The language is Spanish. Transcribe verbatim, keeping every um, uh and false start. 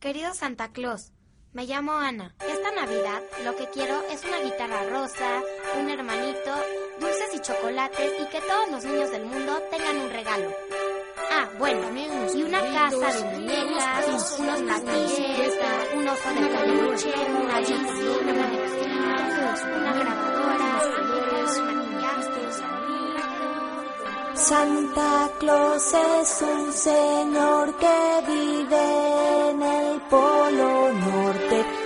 Querido Santa Claus, me llamo Ana. Esta Navidad lo que quiero es una guitarra rosa, un hermanito, dulces y chocolates y que todos los niños del mundo tengan un regalo. Ah, bueno, y una casa de muñecas, unos platillos, un oso de peluche, una bicicleta, una grabadora, maquillajes. Santa Claus es un señor que vive en el Polo Norte.